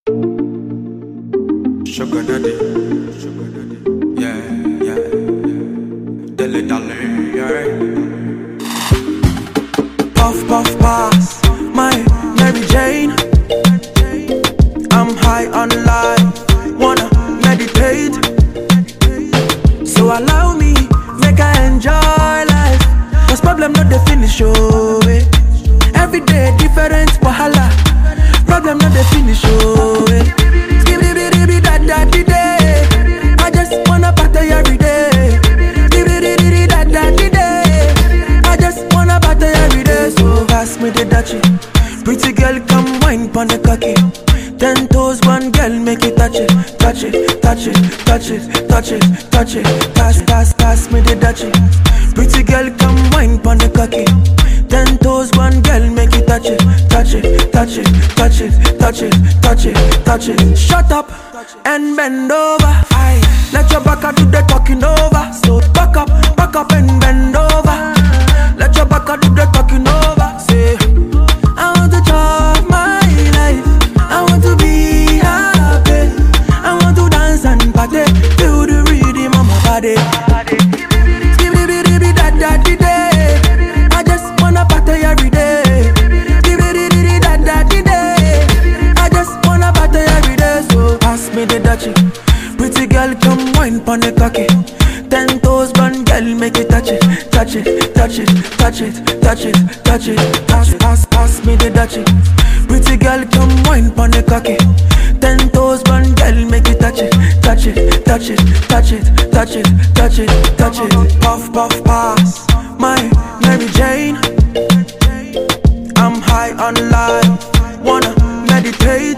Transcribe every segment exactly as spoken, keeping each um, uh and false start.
Sugar daddy, sugar daddy, yeah, yeah, dilly dally, yeah. Puff puff pass, my Mary Jane. I'm high on life, wanna meditate. So allow me, make I enjoy life. Cause problem not the finish, oh eh. Every day different wahala. Problem not the finish, oh eh. I just wanna party every day. I just wanna party every day. So pass me the dachi. Pretty girl, come wine pon the cocky. Ten toes, one girl, make it touch it, touch it, touch it, touch it, touch it, touch it. Pass, pass, pass me the dachi. Pretty girl, come wine pon the cocky. Ten toes, one girl, make it touch it, touch it, touch it, touch it, touch it, touch it, touch it. Shut up and bend over. Aye. Let your back do the talking over. So back up, back up and bend over. Let your back do the talking over. Say, I want to chop my life. I want to be happy. I want to dance and party. Feel the rhythm of my body. I just wanna party every day. I just wanna party every day. So pass me the dachi. Pretty girl, come wine pon the cocky. Ten toes, one girl, make it touch it, touch it, touch it, touch it, touch it, touch it. Pass, pass, pass me the dachi. Pretty girl, come wine pon the cocky. Ten toes, one girl, make it touch it, touch it, touch it, touch it, touch it, touch it, touch it. Puff, puff, pass, my Mary Jane. I'm high on life, wanna meditate.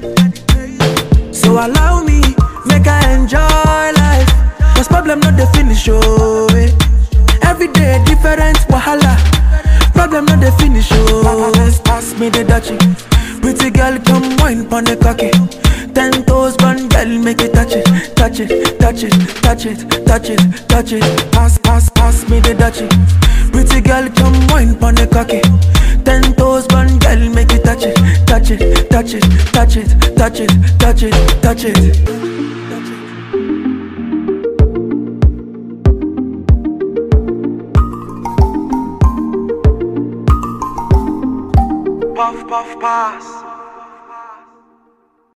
So allow me, make I enjoy life. Cause problem not the finish, oh eh. Every day different wahala. Problem not the finish, oh eh. Pass me the dachi. Pretty girl, come wine pon the cocky. Ten toes, one girl, make it touch it, touch it, touch it, touch it, touch it, touch it. Pass, pass, pass me the dachi. Pretty girl, come wine pon the cocky. Ten toes, one girl, make it touch it, touch it, touch it, touch it, touch it, touch it, touch it. Puff, puff, pass.